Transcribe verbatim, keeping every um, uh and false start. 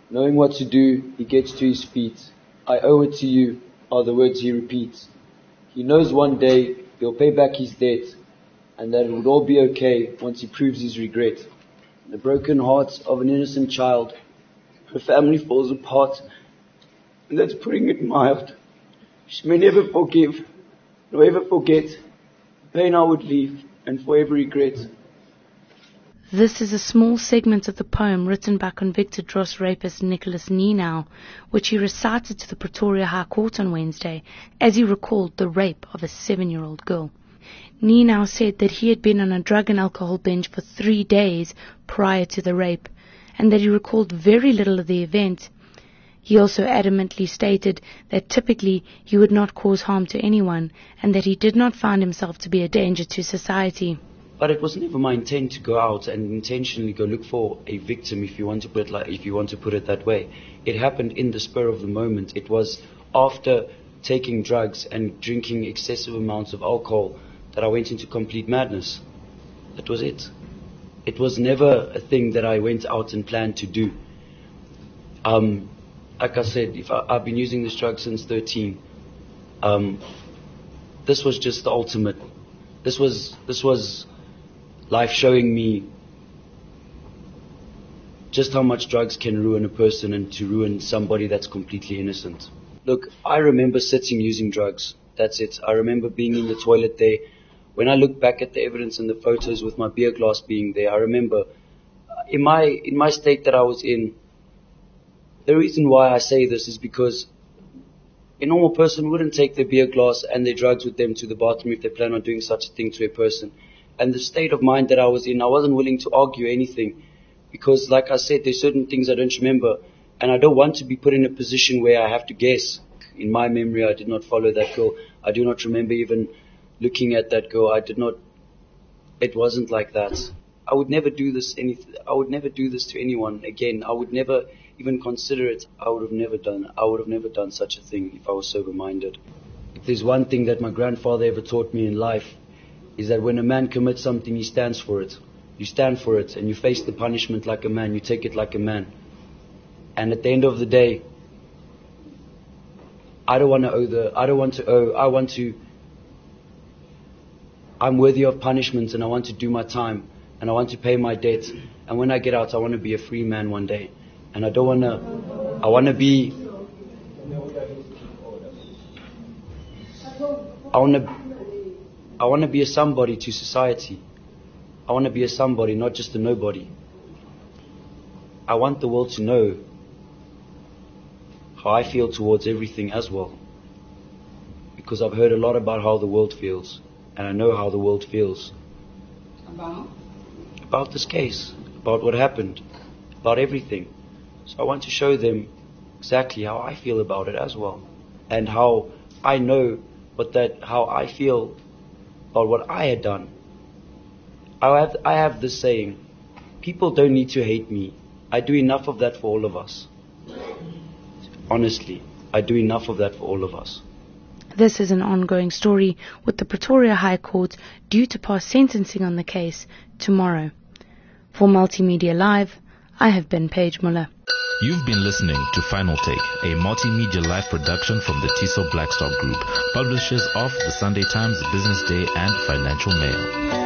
Knowing what to do, he gets to his feet. I owe it to you, are the words he repeats. He knows one day he'll pay back his debt, and that it would all be okay once he proves his regret. The broken heart of an innocent child, her family falls apart, and that's putting it mild. She may never forgive, nor ever forget the pain I would leave and forever regret. This is a small segment of the poem written by convicted Dros rapist Nicholas Nenow, which he recited to the Pretoria High Court on Wednesday as he recalled the rape of a seven-year-old girl. Nenow said that he had been on a drug and alcohol binge for three days prior to the rape, and that he recalled very little of the event. He also adamantly stated that typically he would not cause harm to anyone, and that he did not find himself to be a danger to society. But it was never my intent to go out and intentionally go look for a victim, if you want to put it like, if you want to put it that way. It happened in the spur of the moment. It was after taking drugs and drinking excessive amounts of alcohol that I went into complete madness. That was it. It was never a thing that I went out and planned to do. Um, like I said, if I, I've been using this drug since thirteen. Um, this was just the ultimate. This was this was life showing me just how much drugs can ruin a person and to ruin somebody that's completely innocent. Look, I remember sitting using drugs. That's it. I remember being in the toilet there. When I look back at the evidence and the photos with my beer glass being there, I remember in my in my state that I was in, the reason why I say this is because a normal person wouldn't take their beer glass and their drugs with them to the bathroom if they plan on doing such a thing to a person. And the state of mind that I was in, I wasn't willing to argue anything because, like I said, there's certain things I don't remember, and I don't want to be put in a position where I have to guess. In my memory, I did not follow that girl. I do not remember even looking at that girl. I did not. It wasn't like that. I would never do this. Any. I would never do this to anyone again. I would never even consider it. I would have never done. I would have never done such a thing if I was sober-minded. If there's one thing that my grandfather ever taught me in life, is that when a man commits something, he stands for it. You stand for it, and you face the punishment like a man. You take it like a man. And at the end of the day, I don't want to owe the. I don't want to owe. I want to. I'm worthy of punishment, and I want to do my time, and I want to pay my debt. And when I get out, I want to be a free man one day. And I don't want to. I want to be. I want to. I want to be a somebody to society. I want to be a somebody, not just a nobody. I want the world to know how I feel towards everything as well. Because I've heard a lot about how the world feels. And I know how the world feels. About? About this case. About what happened. About everything. So I want to show them exactly how I feel about it as well. And how I know, but that how I feel about what I had done. I have, I have this saying, people don't need to hate me. I do enough of that for all of us. Honestly, I do enough of that for all of us. This is an ongoing story with the Pretoria High Court due to pass sentencing on the case tomorrow. For Multimedia Live, I have been Paige Muller. You've been listening to Final Take, a multimedia live production from the Tiso Blackstock Group, publishers of the Sunday Times, Business Day, and Financial Mail.